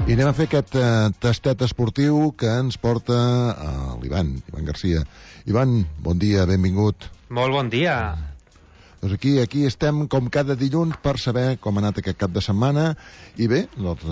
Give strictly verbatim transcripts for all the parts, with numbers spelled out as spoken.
I anem a fer aquest uh, tastet esportiu que ens porta uh, l'Ivan, Ivan Garcia. Ivan, bon dia, benvingut. Molt bon dia. Doncs aquí, aquí estem com cada dilluns per saber com ha anat aquest cap de setmana. I bé, doncs,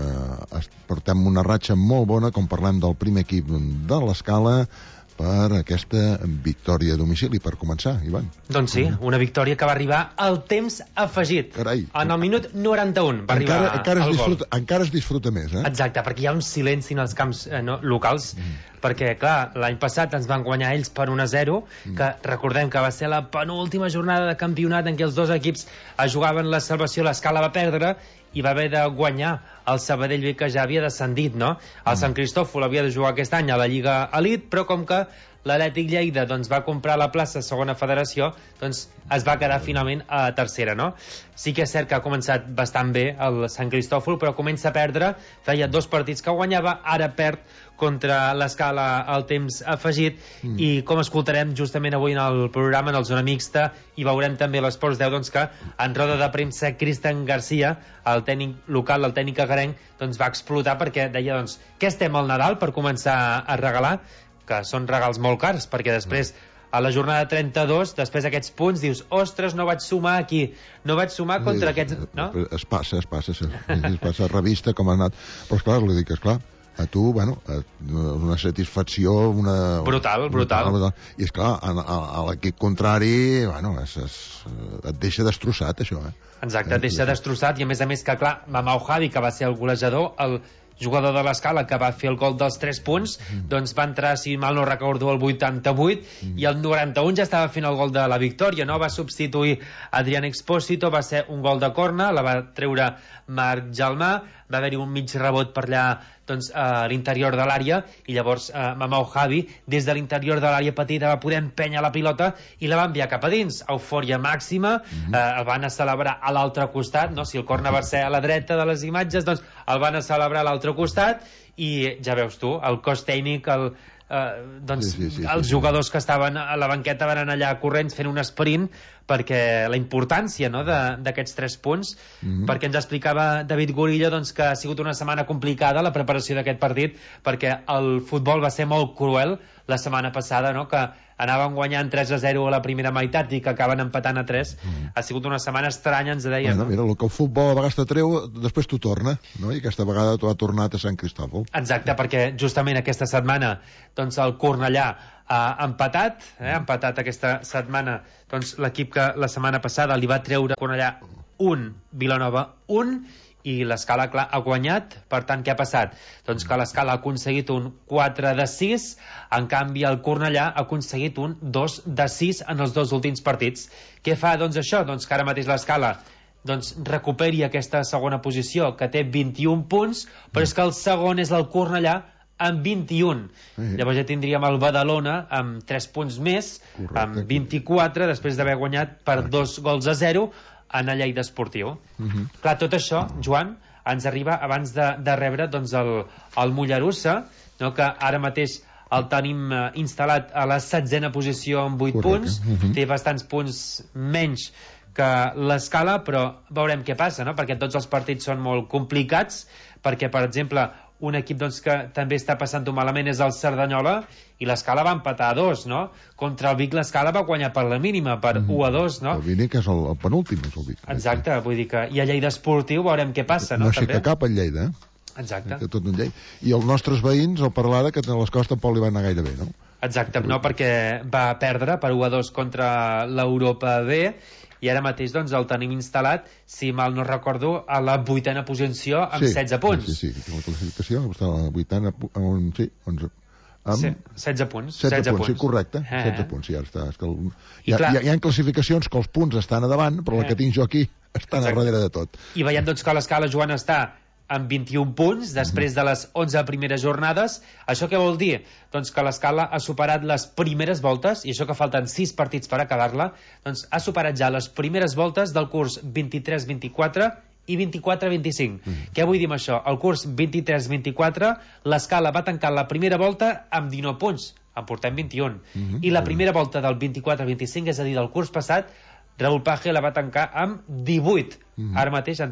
uh, portem una ratxa molt bona, com parlem del primer equip de l'Escala, per aquesta victòria a domicili, per començar, Ivan. Doncs sí, una victòria que va arribar al temps afegit. Carai. En el minut noranta-un va encara, arribar encara el disfruta, gol. Encara es disfruta més, eh? Exacte, perquè hi ha un silenci en els camps eh, no, locals, mm. perquè, clar, l'any passat ens van guanyar ells per un a zero, mm. que recordem que va ser la penúltima jornada de campionat en què els dos equips jugaven la salvació, l'Escala va perdre, i va haver de guanyar el Sabadell B, que ja havia descendit, no? El Sant Cristòfol havia de jugar aquest any a la Lliga Elite, però com que l'Atlètic Lleida doncs, va comprar la plaça a segona federació, doncs es va quedar finalment a tercera, no? Sí que és cert que ha començat bastant bé el Sant Cristòfol, però comença a perdre, feia dos partits que guanyava, ara perd contra l'Escala al temps afegit, mm. i com escoltarem justament avui en el programa, en el Zona Mixta, i veurem també a l'Esports deu, doncs que en roda de premsa Cristian Garcia, el tècnic local, el tècnic agarenc, doncs va explotar perquè deia, doncs, què estem al Nadal per començar a regalar? Que són regals molt cars, perquè després a la jornada trenta-dos, després d'aquests punts, dius, ostres, no vaig sumar aquí, no vaig sumar contra sí, aquests... No? Es passa, es passa, es, es passa a revista com ha anat, però esclar, li dic, esclar, a tu, bueno, una satisfacció, una... Brutal, brutal. brutal. I esclar, a, a, a l'equip contrari, bueno, es, es, et deixa destrossat, això, eh? Exacte, et deixa destrossat, i a més a més que, clar, Mamau Javi, que va ser el golejador, el jugador de l'Escala que va fer el gol dels tres punts, mm. doncs va entrar, si mal no recordo, el vuitanta-vuit, mm. i el noranta-un ja estava fent el gol de la victòria, no? Va substituir Adrián Expósito, va ser un gol de corna, la va treure Marc Jalmà, va haver-hi un mig rebot per allà doncs, a l'interior de l'àrea, i llavors eh, Mamau Javi, des de l'interior de l'àrea petita, va poder empènyer la pilota i la va enviar cap a dins. Eufòria màxima, mm-hmm. eh, el van a celebrar a l'altre costat, no? Si el corna va ser a la dreta de les imatges, doncs el van a celebrar a l'altre costat, i ja veus tu, el cos tècnic, el, eh, doncs, sí, sí, sí, els sí, jugadors sí. que estaven a la banqueta van anar allà corrents fent un sprint, perquè la importància, no, d'aquests tres punts, mm-hmm. perquè ens explicava David Gurilla, doncs, que ha sigut una setmana complicada la preparació d'aquest partit, perquè el futbol va ser molt cruel la setmana passada, no? Que anaven guanyant tres a zero a la primera meitat i que acaben empatant a tres. Mm. Ha sigut una setmana estranya, ens deia. Bueno, mira, el que el futbol a vegades te treu, després t'ho torna, no? I aquesta vegada t'ho ha tornat a Sant Cristòfol. Exacte, perquè justament aquesta setmana doncs el Cornellà ha empatat, eh, ha empatat aquesta setmana doncs l'equip que la setmana passada li va treure Cornellà un, Vilanova un, i l'Escala, clar, ha guanyat. Per tant, què ha passat? Doncs que l'Escala ha aconseguit un quatre de sis, en canvi el Cornellà ha aconseguit un dos de sis en els dos últims partits. Què fa, doncs, això? Doncs que ara mateix l'Escala doncs, recuperi aquesta segona posició, que té vint-i-un punts, però és que el segon és el Cornellà amb vint-i-un. Sí. Llavors ja tindríem el Badalona amb tres punts més, correcte, amb vint-i-quatre, després d'haver guanyat per dos gols a zero en el Lleida Esportiu. Uh-huh. Clar, tot això, Joan, ens arriba abans de, de rebre doncs, el, el Mollerussa, no? Que ara mateix el tenim uh, instal·lat a la setzena posició amb vuit punts, uh-huh. té bastants punts menys que l'Escala, però veurem què passa, no? Perquè tots els partits són molt complicats, perquè, per exemple, un equip doncs, que també està passant-ho malament és el Cerdanyola, i l'Escala va empatar a dos, no? Contra el Vic l'Escala va guanyar per la mínima, per mm. u a dos, no? El Vic és el, el penúltim, és el Vic. Exacte, vull dir que... I a Lleida Esportiu veurem què passa, no? No sé que cap el Lleida, eh? Exacte. Que tot un Lleida. I els nostres veïns, el Parlada, que a les costes tampoc li va anar gaire bé, no? Exacte, no, perquè va perdre per u a dos contra l'Europa B, i ara mateix doncs, el tenim instal·lat, si mal no recordo, a la vuitena posició amb sí, setze punts. Sí, sí, sí, la classificació està a la vuitena, on, sí, onze. Amb... Sí, setze punts. setze, setze punts, punts, sí, correcte. Eh. setze punts, sí, ara està. És que el... hi, ha, clar... hi, ha, hi ha classificacions que els punts estan a davant, però eh. la que tinc jo aquí estan a darrere de tot. I veiem doncs, que l'Escala, Joan, està amb vint-i-un punts, després de les onze primeres jornades. Això què vol dir? Doncs que l'Escala ha superat les primeres voltes, i això que falten sis partits per acabar-la, doncs ha superat ja les primeres voltes del curs vint-i-tres vint-i-quatre i vint-i-quatre vint-i-cinc. Mm. Què vull dir amb això? El curs vint-i-tres vint-i-quatre, l'Escala va tancar la primera volta amb dinou punts, en portem vint-i-un. Mm-hmm. I la primera volta del vint-i-quatre vint-i-cinc, és a dir, del curs passat, Raúl Page la va tancar amb divuit. Mm. Ara mateix en tenim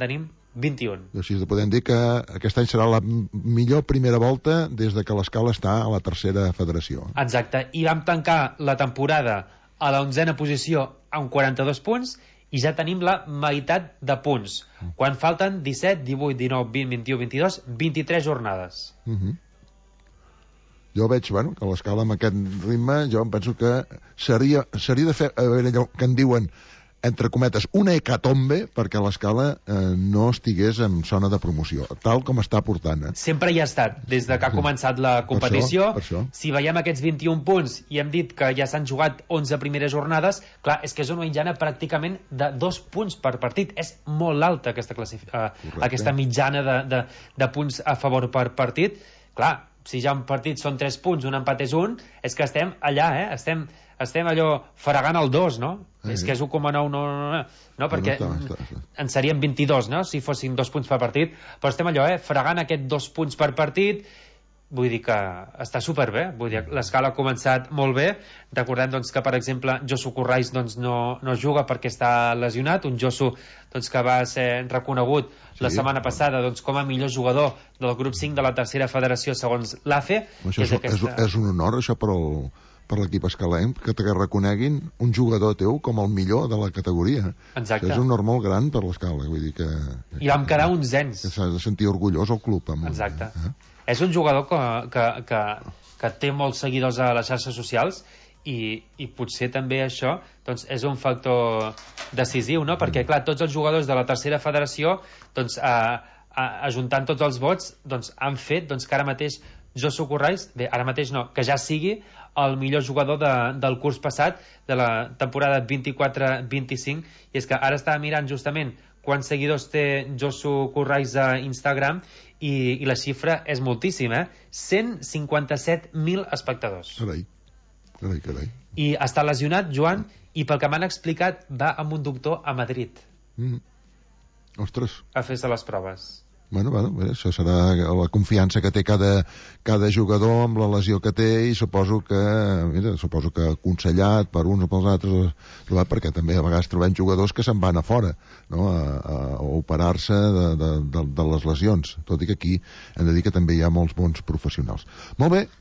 vint-i-un. Així podem dir que aquest any serà la millor primera volta des de que l'Escala està a la tercera federació. Exacte, i vam tancar la temporada a la onzena posició amb quaranta-dos punts i ja tenim la meitat de punts, quan falten disset, divuit, dinou, vint, vint-i-u, vint-i-dos, vint-i-tres jornades. Uh -huh. Jo veig, bueno, que l'Escala amb aquest ritme, jo em penso que seria, seria de fer, a veure, allò que en diuen, entre cometes, una hecatombe perquè l'Escala eh, no estigués en zona de promoció, tal com està portant. Eh? Sempre hi ha estat, des de que ha començat la competició. Per això, per això. Si veiem aquests vint-i-un punts i hem dit que ja s'han jugat onze primeres jornades, clar, és que és una mitjana pràcticament de dos punts per partit. És molt alta aquesta, uh, aquesta mitjana de, de, de punts a favor per partit. Clar, si ja un partit són tres punts, un empat és un, és que estem allà, eh? Estem, estem allò fregant el dos, no? Eh, és que és un coma nou, no, no, no, no, perquè no està, està, està. En serien vint-i-dos, no?, si fossin dos punts per partit, però estem allò, eh, fregant aquests dos punts per partit. Vull dir que està superbé, vull dir, l'Escala ha començat molt bé. Recordem, doncs, que, per exemple, Josu Corrais, doncs, no, no juga perquè està lesionat, un Josu, doncs, que va ser reconegut sí, la setmana passada, doncs, com a millor jugador del grup cinc de la tercera federació segons l'A F E. Això és, és, aquesta... és, és un honor, això, per el... per l'equip escalenc, que te reconeguin un jugador teu com el millor de la categoria. Exacte. És un honor molt gran per l'Escala, vull dir que... I vam quedar uns ens. Que s'ha de sentir orgullós el club. Amb Exacte. Eh? És un jugador que, que, que, que té molts seguidors a les xarxes socials i, i potser també això doncs, és un factor decisiu, no? Perquè, clar, tots els jugadors de la tercera federació, doncs, a, a, ajuntant tots els vots, doncs, han fet doncs, que ara mateix Josu Corrais, bé, ara mateix no, que ja sigui el millor jugador de, del curs passat, de la temporada vint-i-quatre vint-i-cinc, i és que ara estava mirant justament quants seguidors té Josu Corrais a Instagram i, i la xifra és moltíssima, eh? cent cinquanta-set mil espectadors. Carai, carai, carai. I està lesionat, Joan, i pel que m'han explicat va amb un doctor a Madrid. Mm. Ostres. A fer-se les proves. Bueno, bueno, bé, això serà la confiança que té cada, cada jugador amb la lesió que té i suposo que, mira, suposo que aconsellat per uns o pels altres, perquè també a vegades trobem jugadors que se'n van a fora, no?, a, a, a operar-se de, de, de, de les lesions, tot i que aquí hem de dir que també hi ha molts bons professionals. Molt bé,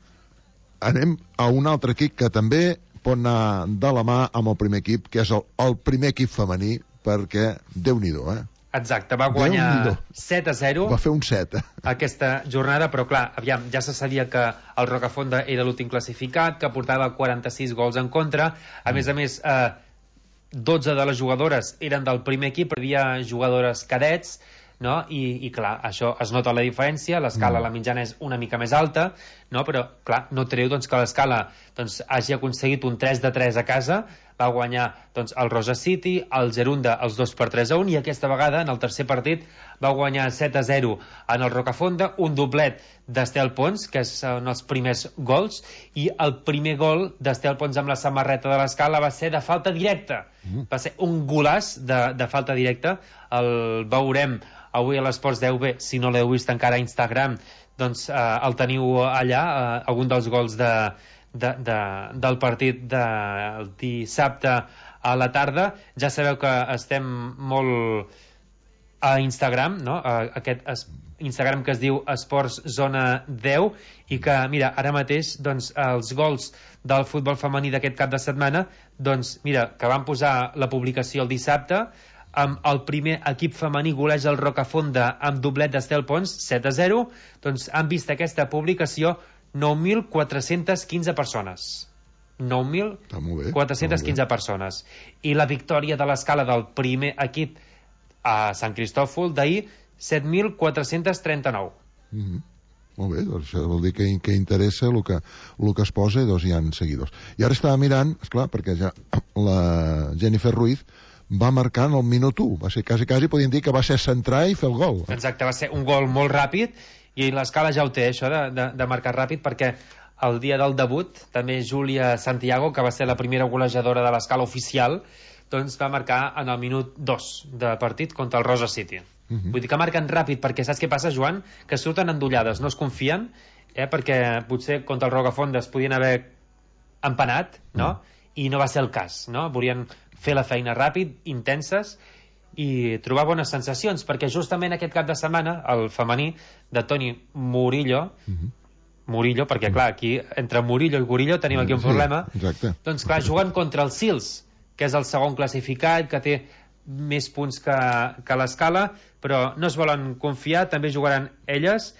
anem a un altre equip que també pot anar de la mà amb el primer equip, que és el, el primer equip femení, perquè Déu-n'hi-do, eh? Exacte, va guanyar set a zero. Va fer un set. Aquesta jornada, però clar, aviam, ja se sabia que el Rocafonda era l'últim classificat, que portava quaranta-sis gols en contra. A més a més, eh, dotze de les jugadores eren del primer equip, hi havia jugadores cadets, no? I, i clar, això es nota la diferència, l'escala, mm. la mitjana és una mica més alta, no? Però clar, no treu doncs, que l'escala doncs, hagi aconseguit un tres de tres a casa, va guanyar doncs, el Rosa City, el Gerunda els dos per tres a un, i aquesta vegada en el tercer partit va guanyar set a zero en el Rocafonda, un doblet d'Estel Pons, que són els primers gols, i el primer gol d'Estel Pons amb la samarreta de l'escala va ser de falta directa, mm. va ser un golaç de, de falta directa. El veurem avui a l'Esports deu B, si no l'heu vist encara a Instagram, doncs eh, el teniu allà, eh, algun dels gols de De, de, del partit del dissabte a la tarda. Ja sabeu que estem molt a Instagram, no? A aquest es, Instagram que es diu Esports Zona deu, i que, mira, ara mateix doncs, els gols del futbol femení d'aquest cap de setmana, doncs, mira, que van posar la publicació el dissabte, amb el primer equip femení goleja el Rocafonda amb doblet d'Estel Pons, set a zero, doncs han vist aquesta publicació nou mil quatre-cents quinze persones. nou mil quatre-cents quinze persones. I la victòria de l'escala del primer equip a Sant Cristòfol d'ahir, set mil quatre-cents trenta-nou. Mm-hmm. Molt bé, doncs això vol dir que, que interessa el que, el que es posa, doncs hi ha seguidors. I ara estava mirant, esclar, perquè ja la Jennifer Ruiz va marcar en el minut u. Va ser quasi, quasi podríem dir que va ser centrar i fer el gol. Eh? Exacte, va ser un gol molt ràpid, i l'escala ja ho té, això de, de, de marcar ràpid, perquè el dia del debut també Júlia Santiago, que va ser la primera golejadora de l'escala oficial, doncs va marcar en el minut dos de partit contra el Rosa City. Uh-huh. Vull dir que marquen ràpid, perquè saps què passa, Joan? Que surten endollades, no es confien, eh? Perquè potser contra el Rocafonda es podien haver empanat, no? Uh-huh. I no va ser el cas, no? Volien fer la feina ràpid, intenses, i trobar bones sensacions, perquè justament aquest cap de setmana el femení de Toni Murillo, uh-huh. Murillo, perquè clar, aquí entre Murillo i Gurillo tenim aquí un sí, problema, exacte. Doncs clar, juguen contra el Sils, que és el segon classificat, que té més punts que, que l'Escala, però no es volen confiar, també jugaran elles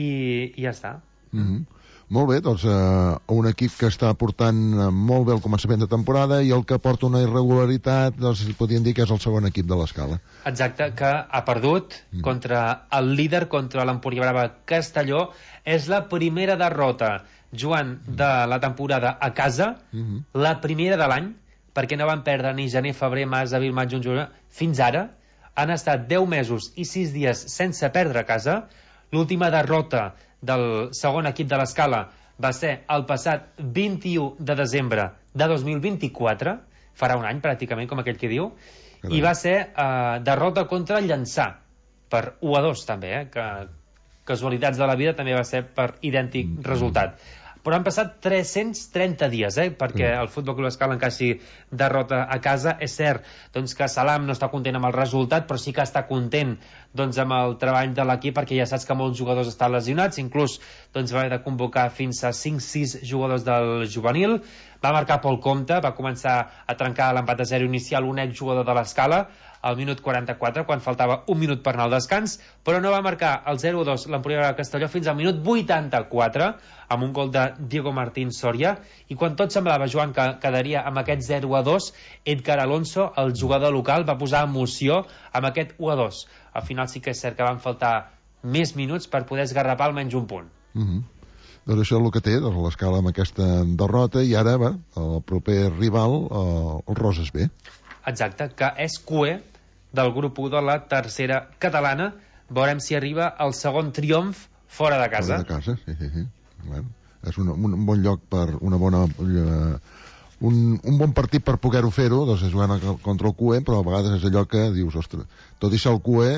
i, i ja està. Mm-hmm. Molt bé, doncs eh, un equip que està portant molt bé el començament de temporada i el que porta una irregularitat, doncs podríem dir que és el segon equip de l'Escala. Exacte, que ha perdut mm. contra el líder, contra l'Empúria Brava Castelló. És la primera derrota, Joan, de la temporada a casa, mm-hmm. la primera de l'any, perquè no van perdre ni gener, febrer, març, abril, maig, juny, juliol, fins ara. Han estat deu mesos i sis dies sense perdre a casa. L'última derrota del segon equip de l'Escala va ser el passat vint-i-u de desembre de dos mil vint-i-quatre, farà un any pràcticament, com aquell que diu, Carai. I va ser eh, derrota contra el Llançà, per u a dos també, eh, que casualitats de la vida també va ser per idèntic mm. resultat. Però han passat tres-cents trenta dies, eh, perquè mm. el Futbol Club Escala encara si derrota a casa. És cert doncs, que Salam no està content amb el resultat, però sí que està content doncs, amb el treball de l'equip, perquè ja saps que molts jugadors estan lesionats, inclús doncs, va haver de convocar fins a cinc sis jugadors del juvenil. Va marcar Pol Comte, va començar a trencar l'empat a zero inicial un exjugador de l'Escala al minut quaranta-quatre, quan faltava un minut per anar al descans, però no va marcar el zero a dos l'Empúria de Castelló fins al minut vuitanta-quatre, amb un gol de Diego Martín Soria, i quan tot semblava, Joan, que quedaria amb aquest zero a dos, Edgar Alonso, el jugador local, va posar emoció amb aquest u a dos. Al final sí que és cert que van faltar més minuts per poder esgarrapar almenys un punt. Mm-hmm. Doncs això és el que té, doncs, l'Escala amb aquesta derrota, i ara va, el proper rival, eh, el Roses B. Exacte, que és Q E del grup u de la tercera catalana. Veurem si arriba el segon triomf fora de casa. Fora de casa, sí, sí, sí. Bueno, és un, un, un bon lloc per una bona... Uh, un, un bon partit per poder-ho fer-ho, doncs és jugant contra el Q E, però a vegades és allò que dius, ostres, tot i ser el Q E,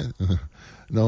no,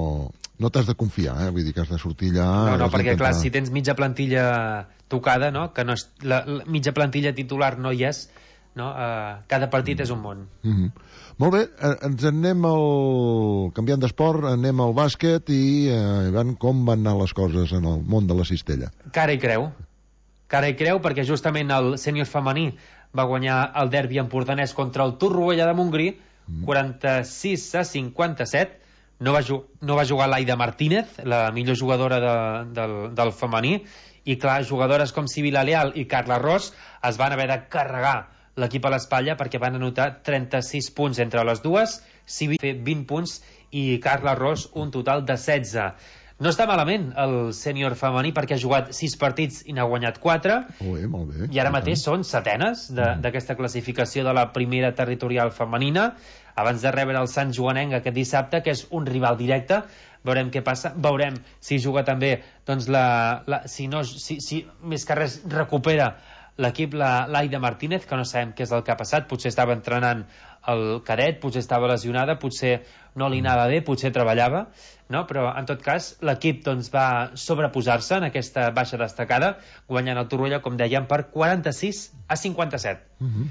no t'has de confiar, eh? Vull dir que has de sortir allà... No, no, perquè intentar... clar, si tens mitja plantilla tocada, no? Que no és, la, la mitja plantilla titular no hi és, no? Uh, cada partit mm. és un món. Mm-hmm. Molt bé, eh, ens anem al... canviant d'esport, anem al bàsquet i eh, van, com van anar les coses en el món de la cistella? Cara i creu. Cara i creu, perquè justament el sènior femení va guanyar el derbi empordanès contra el Torroella de Montgrí, mm. quaranta-sis a cinquanta-set. No va, no va jugar l'Aida Martínez, la millor jugadora de, del, del femení, i clar, jugadores com Sibila Leal i Carla Ros es van haver de carregar l'equip a l'espatlla perquè van anotar trenta-sis punts entre les dues, Sibila va fer vint punts i Carla Ros un total de setze. No està malament el sènior femení perquè ha jugat sis partits i n'ha guanyat quatre. Oh, bé, molt bé. I ara mateix són setenes d'aquesta classificació de la primera territorial femenina, abans de rebre el Sant Joanenc aquest dissabte, que és un rival directe. Veurem què passa, veurem si juga també doncs la, la, si, no, si, si més que res recupera l'equip la, l'Aida Martínez, que no sabem què és el que ha passat. Potser estava entrenant el cadet, potser estava lesionada, potser no li anava bé, potser treballava, no? Però en tot cas l'equip doncs, va sobreposar-se en aquesta baixa destacada, guanyant el Torroella, com dèiem, per quaranta-sis a cinquanta-set. Uh-huh.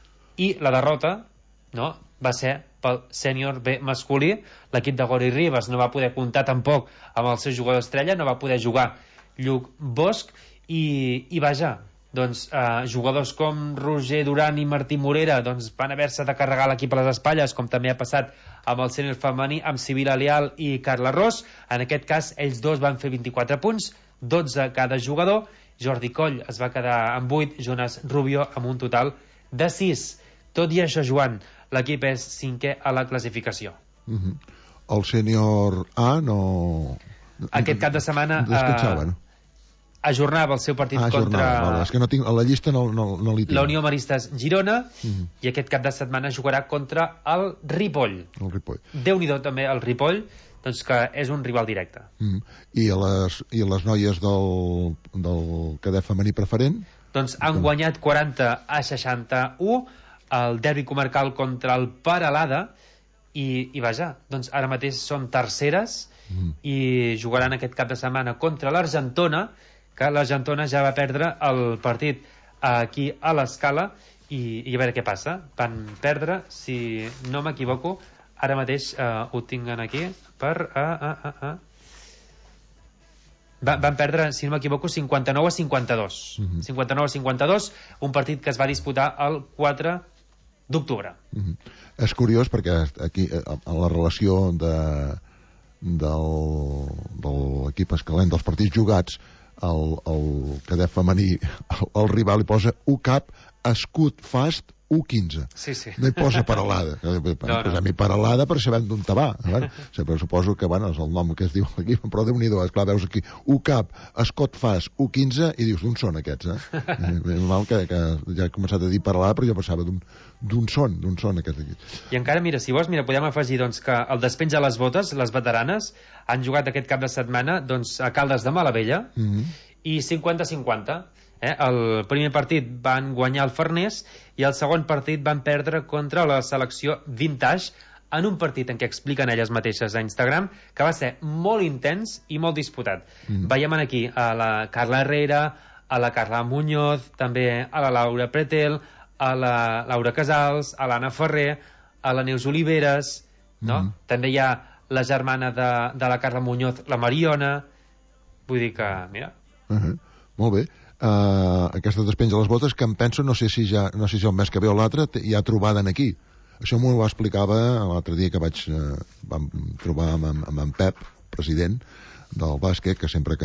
I la derrota, no?, va ser pel sènior B masculí. L'equip de Gori Ribas no va poder comptar tampoc amb el seu jugador estrella, no va poder jugar Lluc Bosch, i, i vaja, doncs eh, jugadors com Roger Duran i Martí Morera doncs, van haver-se de carregar l'equip a les espatlles, com també ha passat amb el sènior femení, amb Sibila Leal i Carla Ros. En aquest cas ells dos van fer vint-i-quatre punts, dotze cada jugador. Jordi Coll es va quedar amb vuit, Jonas Rubio amb un total de sis. Tot i això, Joan, l'equip és cinquè a la classificació. Uh-huh. El sènior A no... Aquest cap de setmana descansava, no? ajornava el seu partit ah, contra... Vale. És que no tinc, a la llista no, no, no li tinc. La Unió Maristes Girona, uh-huh. i aquest cap de setmana jugarà contra el Ripoll. El Ripoll. Déu-n'hi-do també el Ripoll, doncs que és un rival directe. Uh-huh. I, a les, I a les noies del, del cadet femení preferent? Doncs han com... guanyat quaranta a seixanta-u el derbi comarcal contra el Peralada, i, i vaja, doncs ara mateix són terceres, uh-huh. i jugaran aquest cap de setmana contra l'Argentona, que l'Argentona ja va perdre el partit aquí a l'Escala, i, i a veure què passa. Van perdre, si no m'equivoco, ara mateix uh, ho tinguen aquí per... Uh, uh, uh, uh. Va, van perdre, si no m'equivoco, cinquanta-nou a cinquanta-dos. Uh-huh. cinquanta-nou a cinquanta-dos, un partit que es va disputar el quatre d'octubre. Uh-huh. És curiós perquè aquí, en la relació de, del, de l'equip escalent dels partits jugats, el, el cadet femení, el, el rival li posa U cap, escut fast, U quinze. Sí, sí. No hi posa Paralada. No, Posem-hi no. Paralada per saber d'on te va. Bueno, suposo que, bueno, és el nom que es diu aquí, però Déu-n'hi-do, esclar, veus aquí U cap, escot fas, U quinze, i dius, d'on són aquests, eh? És mal que, que ja he començat a dir Paralada, però jo pensava d'on són, d'on són aquests aquí. I encara, mira, si vols, mira, podem afegir doncs, que el despenja a les botes, les veteranes, han jugat aquest cap de setmana doncs, a Caldes de Malavella, mm-hmm. i cinquanta cinquanta. Eh? El primer partit van guanyar el Farners i el segon partit van perdre contra la selecció Vintage en un partit en què expliquen elles mateixes a Instagram que va ser molt intens i molt disputat. Mm. Veiem aquí a la Carla Herrera, a la Carla Muñoz, també a la Laura Pretel, a la Laura Casals, a l'Anna Ferrer, a la Neus Oliveres, no? Mm. També hi ha la germana de, de la Carla Muñoz, la Mariona. Vull dir que, mira... Uh-huh. Molt bé. Uh, aquesta despenja les botes, que em penso, no sé si ja no sé si el mes que ve o l'altre hi ha trobada aquí. Això m'ho explicava l'altre dia que vaig uh, vam trobar amb, amb, amb en Pep, president del bàsquet, que sempre que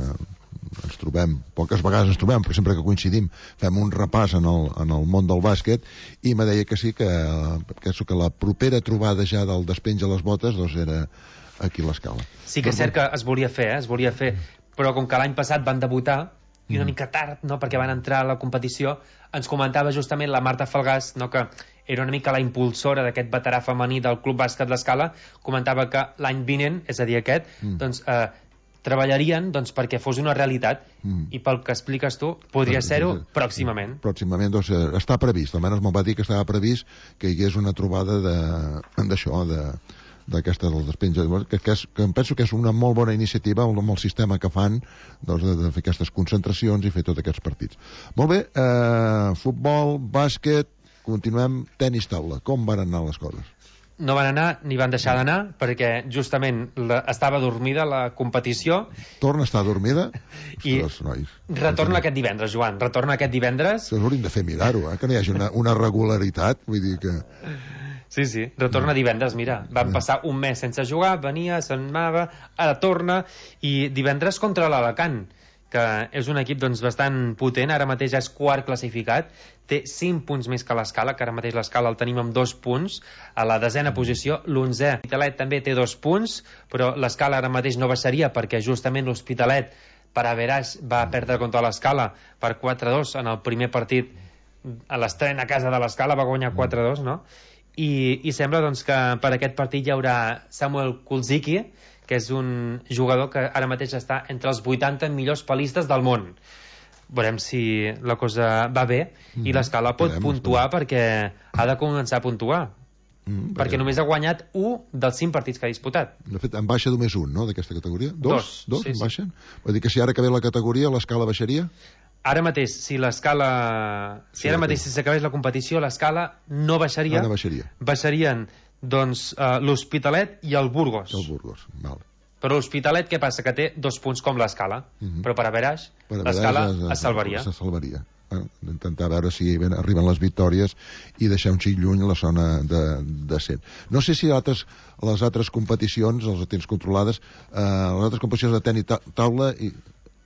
ens trobem, poques vegades ens trobem, però sempre que coincidim fem un repàs en el, en el món del bàsquet, i me deia que sí, que, que, que la propera trobada ja del despenja les botes doncs era aquí a l'Escala. Sí que és cert que es volia fer, eh? es volia fer, però com que l'any passat van debutar i una mica tard, no?, perquè van entrar a la competició, ens comentava justament la Marta Falgàs, no?, que era una mica la impulsora d'aquest veterà femení del Club Bàsquet l'Escala, comentava que l'any vinent, és a dir aquest, mm. doncs eh, treballarien doncs, perquè fos una realitat, mm. i pel que expliques tu, podria sí, ser-ho sí, sí. pròximament. Pròximament, doncs, està previst, almenys me'n va dir que estava previst que hi hagués una trobada d'això, de... d'aquesta del despenja, que, que, és, que em penso que és una molt bona iniciativa amb el sistema que fan doncs, de, de fer aquestes concentracions i fer tots aquests partits. Molt bé, eh, futbol, bàsquet, continuem, tenis taula. Com van anar les coses? No van anar ni van deixar d'anar perquè justament la, estava dormida la competició. Torna a estar dormida? I Ostres, nois. Retorna aquest divendres, Joan, retorna aquest divendres. Això hauríem de fer mirar-ho, eh? Que no hi hagi una, una regularitat, vull dir que... Sí, sí, retorna divendres, mira, van passar un mes sense jugar, venia, se'n anava, ara torna, i divendres contra l'Alacant, que és un equip doncs, bastant potent, ara mateix és quart classificat, té cinc punts més que l'Escala, que ara mateix l'Escala el tenim amb dos punts, a la desena posició, l'onzè, l'Hospitalet també té dos punts, però l'Escala ara mateix no baixaria, perquè justament l'Hospitalet, per Averaix, va perdre contra l'Escala per quatre a dos en el primer partit, a l'estrena a casa de l'Escala va guanyar quatre a dos, no? I, i sembla doncs, que per aquest partit hi haurà Samuel Kulzicki, que és un jugador que ara mateix està entre els vuitanta millors palistes del món. Veurem si la cosa va bé mm-hmm. i l'Escala pot Podem, puntuar podem. perquè ha de començar a puntuar. Mm, perquè només ha guanyat un dels cinc partits que ha disputat. De fet, en baixa només un, no?, d'aquesta categoria? Dos? Dos, Dos sí, en baixen? Sí. Vull dir que si ara que ve la categoria, l'Escala baixaria? Ara mateix, si l'Escala... Si sí, ara mateix, si s'acabés la competició, l'Escala no baixaria. Ara baixaria. Baixarien, doncs, uh, l'Hospitalet i el Burgos. El Burgos, val. Però l'Hospitalet, què passa? Que té dos punts com l'Escala. Uh-huh. Però per Averaix, l'Escala es, es salvaria. Se salvaria. Eh? Intentar veure si ben, arriben les victòries i deixar un xic lluny la zona de, de cent. No sé si altres, les altres competicions, els tens controlades, eh, les altres competicions de tenis taula... I,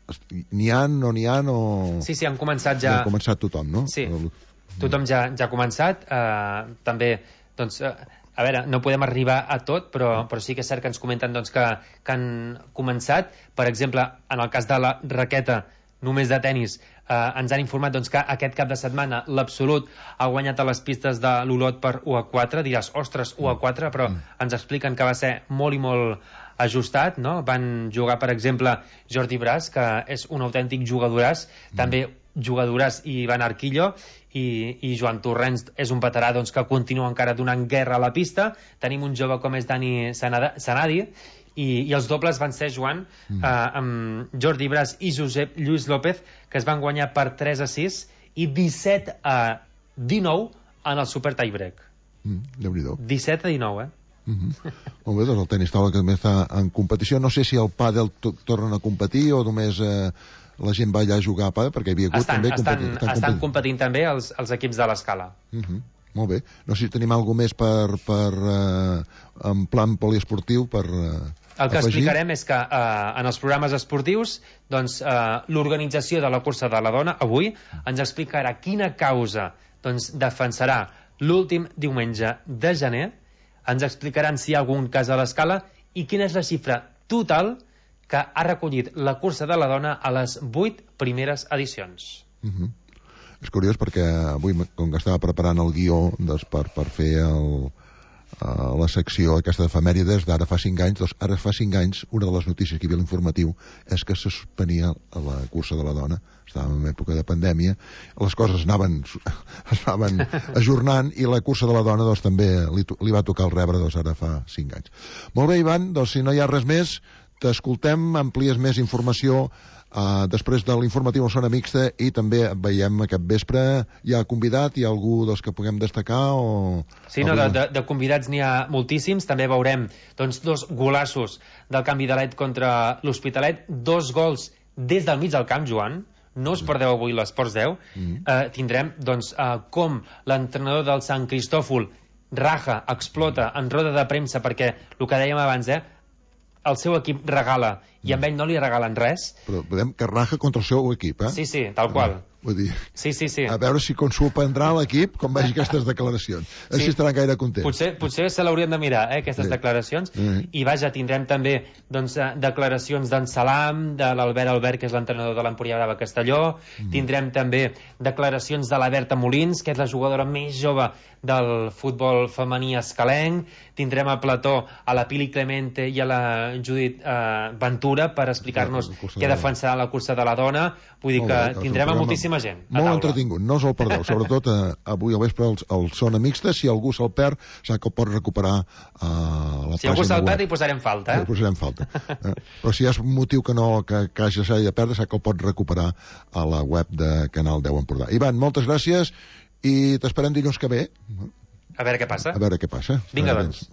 n'hi ha, no n'hi ha, o... Sí, sí, han començat ja... Ha començat tothom, no? Sí, tothom ja, ja ha començat. Uh, també, doncs, uh, a veure, no podem arribar a tot, però, però sí que és cert que ens comenten doncs, que, que han començat. Per exemple, en el cas de la raqueta, només de tennis, uh, ens han informat doncs, que aquest cap de setmana l'Absolut ha guanyat a les pistes de l'Olot per u a quatre. Diràs, ostres, u a quatre, però mm. ens expliquen que va ser molt i molt ajustat, no? Van jugar, per exemple, Jordi Bras, que és un autèntic jugadoràs, mm. també jugadoràs i Ivan Arquillo, i, i Joan Torrents és un veterà doncs, que continua encara donant guerra a la pista. Tenim un jove com és Dani Sanadi, i, i els dobles van ser, Joan, mm. eh, amb Jordi Bras i Josep Lluís López, que es van guanyar per tres a sis i disset a dinou en el super tiebreak. Mm, Déu-n'hi-do. disset a dinou, eh? Mm-hmm. Molt bé, doncs el tenis taula que també està en competició. No sé si el pàdel tornen a competir o només eh, la gent va allà a jugar a pàdel, perquè hi havia hagut estan, també... Estan, competint, estan, competint. estan competint també els, els equips de l'Escala. Mm-hmm. Molt bé. No sé si tenim alguna més per, per eh, en plan poliesportiu per eh, el que afegir. Explicarem és que eh, en els programes esportius doncs, eh, l'organització de la cursa de la dona avui ens explicarà quina causa doncs, defensarà l'últim diumenge de gener, ens explicaran si hi ha algun cas a l'Escala i quina és la xifra total que ha recollit la cursa de la dona a les vuit primeres edicions. Mm-hmm. És curiós perquè avui, com que estava preparant el guió doncs, per, per fer el, uh, la secció aquesta d'efemèrides d'ara fa cinc anys, doncs ara fa cinc anys una de les notícies que hi havia a l'informatiu és que se suspenia la cursa de la dona. Estàvem en època de pandèmia, les coses anaven, es anaven ajornant i la cursa de la dona doncs, també li, li va tocar el rebre doncs, ara fa cinc anys. Molt bé, Ivan, doncs, si no hi ha res més, t'escoltem, amplies més informació uh, després de l'informatiu a Zona Mixta i també veiem aquest vespre hi ha convidat, hi ha algú dels que puguem destacar o... Sí, no, de, de, de convidats n'hi ha moltíssims, també veurem doncs, dos golassos del canvi de l'E T contra l'Hospitalet, dos gols des del mig del camp, Joan, no us perdeu avui l'Esports deu, mm-hmm. eh, tindrem doncs, eh, com l'entrenador del Sant Cristòfol raja, explota en roda de premsa, perquè el que dèiem abans, eh, el seu equip regala i amb ell no li regalen res. Però podem que raja contra el seu equip, eh? Sí, sí, tal qual. Ah, vull dir, sí, sí, sí. a veure si com s'ho prendrà l'equip quan vegi aquestes declaracions. Sí. Així estaran gaire contents. Potser, potser se l'haurien de mirar, eh, aquestes sí. declaracions. Mm-hmm. I vaja, tindrem també doncs, declaracions d'en Salam, de l'Albert Albert, que és l'entrenador de l'Empúria Brava Castelló. Mm-hmm. Tindrem també declaracions de la Berta Molins, que és la jugadora més jove del futbol femení escalenc. Tindrem a Plató, a la Pili Clemente i a la Judit eh, Ventura per explicar-nos què defensarà la cursa de la dona. Vull dir que bé, tindrem a moltíssima gent. Molt entretingut, no us el perdeu. Sobretot eh, avui al vespre el, el Zona Mixta, si algú se'l perd, sap que el pot recuperar a uh, la si pàgina algú se'l web. perd hi posarem falta. Eh? Hi posarem falta. eh? Però si hi ha un motiu que no que, que hagi de perdre, sap que el pot recuperar a la web de Canal deu Empordà. Ivan, moltes gràcies i t'esperem dilluns que ve. A veure què passa. A veure què passa. Vinga, doncs.